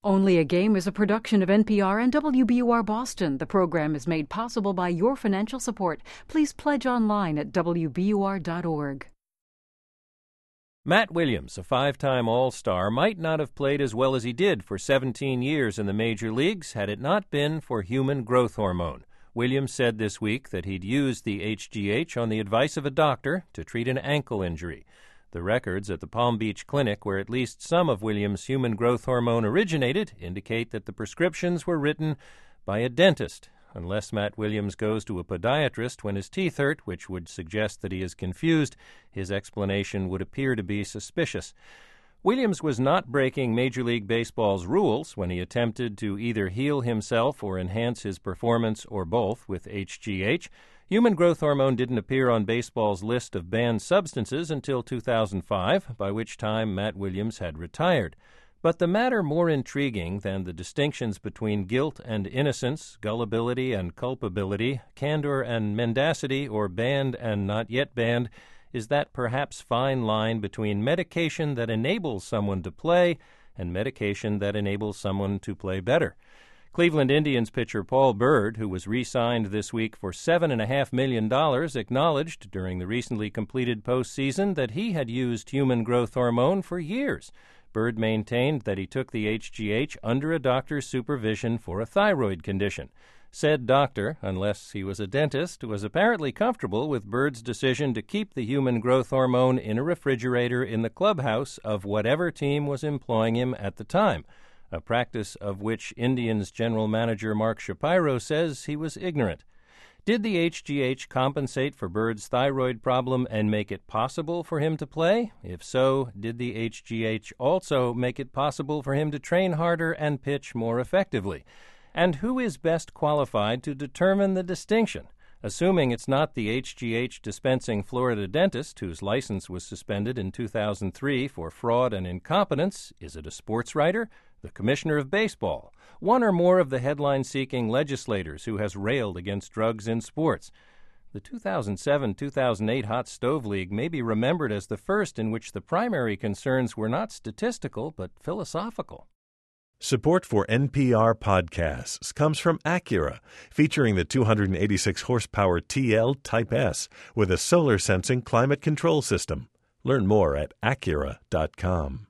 Only a Game is a production of NPR and WBUR Boston. The program is made possible by your financial support. Please pledge online at WBUR.org. Matt Williams, a five-time All-Star, might not have played as well as he did for 17 years in the major leagues had it not been for human growth hormone. Williams said this week that he'd used the HGH on the advice of a doctor to treat an ankle injury. The records at the Palm Beach Clinic, where at least some of Williams' human growth hormone originated, indicate that the prescriptions were written by a dentist, unless Matt Williams goes to a podiatrist when his teeth hurt, which would suggest that he is confused. His explanation would appear to be suspicious. Williams was not breaking Major League Baseball's rules when he attempted to either heal himself or enhance his performance or both with HGH. Human growth hormone didn't appear on baseball's list of banned substances until 2005, by which time Matt Williams had retired. But the matter more intriguing than the distinctions between guilt and innocence, gullibility and culpability, candor and mendacity, or banned and not yet banned, is that perhaps fine line between medication that enables someone to play and medication that enables someone to play better. Cleveland Indians pitcher Paul Byrd, who was re-signed this week for $7.5 million, acknowledged during the recently completed postseason that he had used human growth hormone for years. Byrd maintained that he took the HGH under a doctor's supervision for a thyroid condition. Said doctor, unless he was a dentist, was apparently comfortable with Byrd's decision to keep the human growth hormone in a refrigerator in the clubhouse of whatever team was employing him at the time, a practice of which Indians general manager Mark Shapiro says he was ignorant. Did the HGH compensate for Byrd's thyroid problem and make it possible for him to play? If so, did the HGH also make it possible for him to train harder and pitch more effectively? And who is best qualified to determine the distinction? Assuming it's not the HGH dispensing Florida dentist whose license was suspended in 2003 for fraud and incompetence, is it a sports writer, the commissioner of baseball, one or more of the headline-seeking legislators who has railed against drugs in sports? The 2007-2008 Hot Stove League may be remembered as the first in which the primary concerns were not statistical but philosophical. Support for NPR podcasts comes from Acura, featuring the 286-horsepower TL Type S with a solar-sensing climate control system. Learn more at Acura.com.